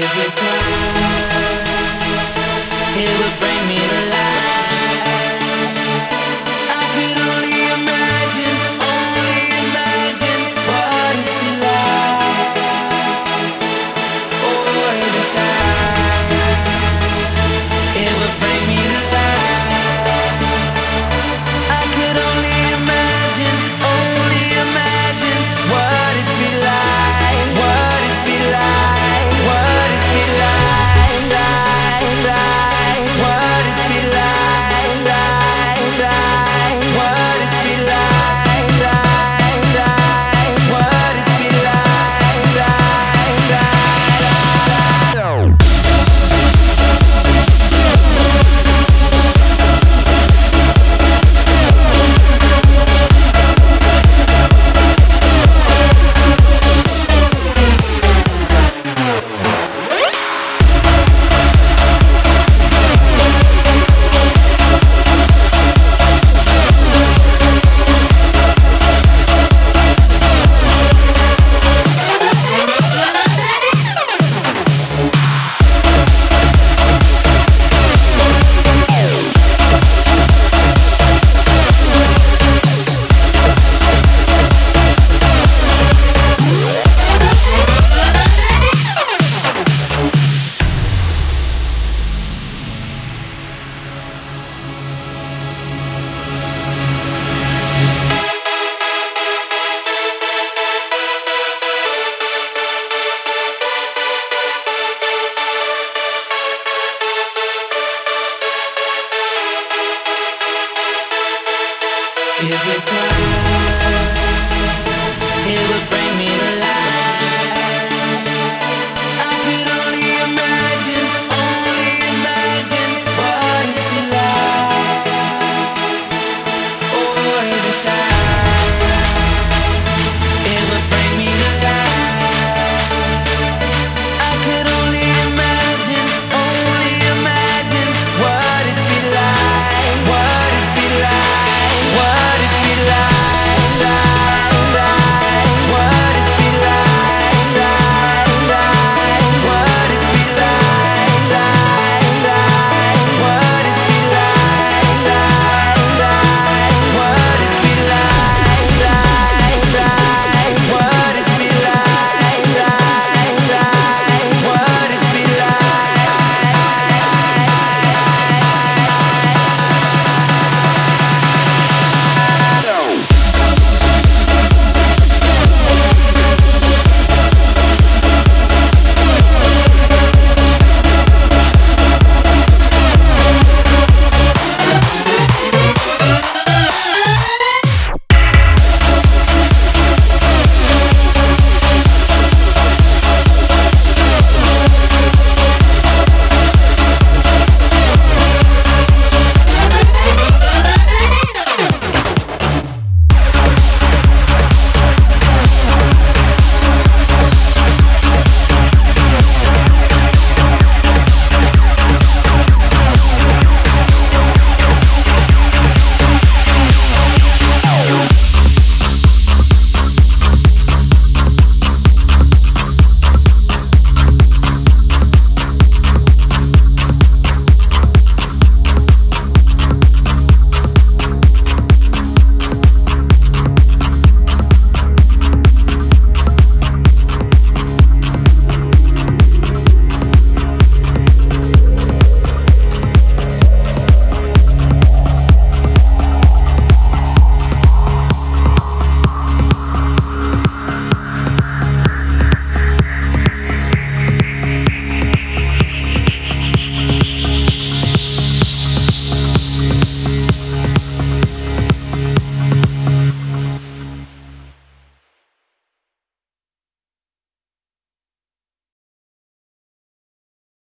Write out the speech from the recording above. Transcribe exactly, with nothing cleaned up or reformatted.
Every time it would bring me to life. I could only imagine, only imagine what it'd be like. Oh, every time it would bring me to life. I could only imagine, only imagine what it'd be like, what it'd be like, what it'd be like, like, like, what it'd be like, like, like, what it'd be like, like, like, what it'd be like, like, like, like. Every time it would bring